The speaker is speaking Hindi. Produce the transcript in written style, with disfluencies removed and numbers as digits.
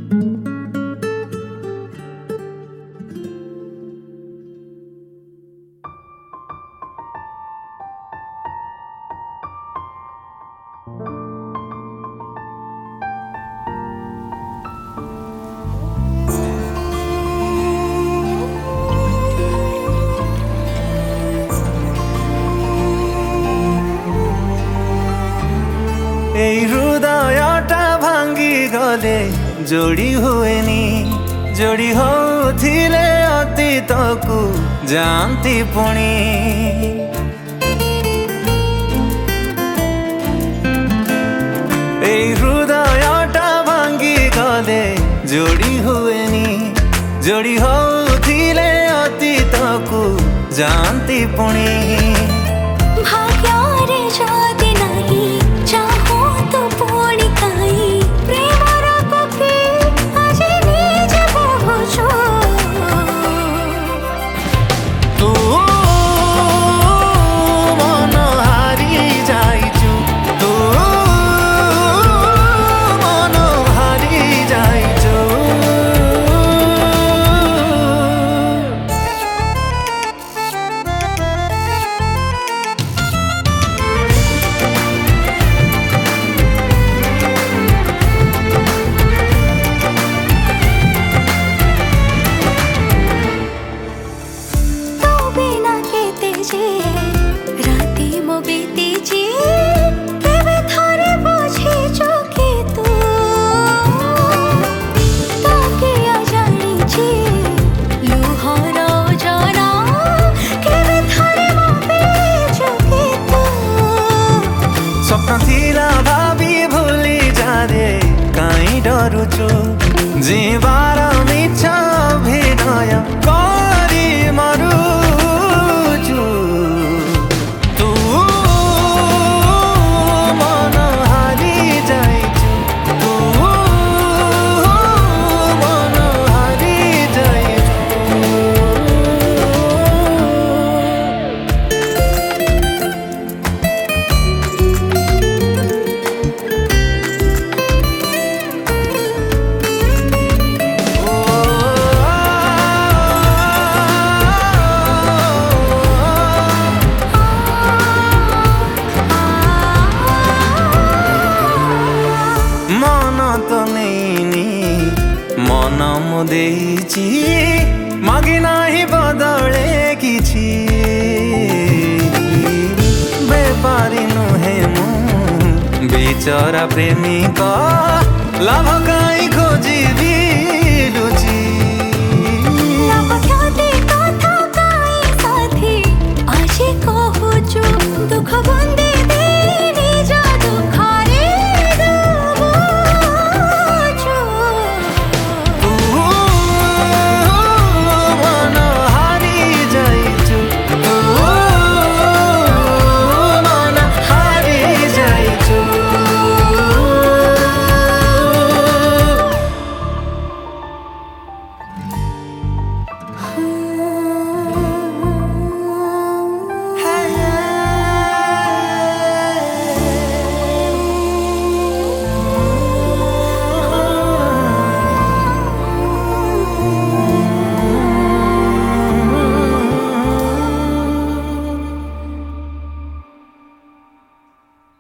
এই হৃদয়টা ভাঙ্গি গলে जोड़ी हुएनी जोड़ी होथिले अतीतकु जानती पुणी এই হৃদয়টা ভাঙ্গি গলে जोड़ी हुएनी जोड़ी होथिले अतीतकु जानती पुणी भाग्यारे जाती नहीं चाहो तो पुणी काई प्रेमर कोके आज निज पहुँचो तू मन हारी जाइछु तू मन हारी जाइछु राती मो बीतीची केवे थारे बुझीचो कि तू ताके जानिची लुहर जना केवे थारे मो बीचो कि तू स्वप्न थिला भावी भूली जा रे काई डरुछु जीवार मिछ अभिनय करी मरुछु तू मन हारी जाइछु तू मन हारी जाइछु मन तो नहीं मन मुदेची मागी नाही बदले किछि बेपारी नुहे मु बेचारा प्रेमिका लाभ काई खोजिबी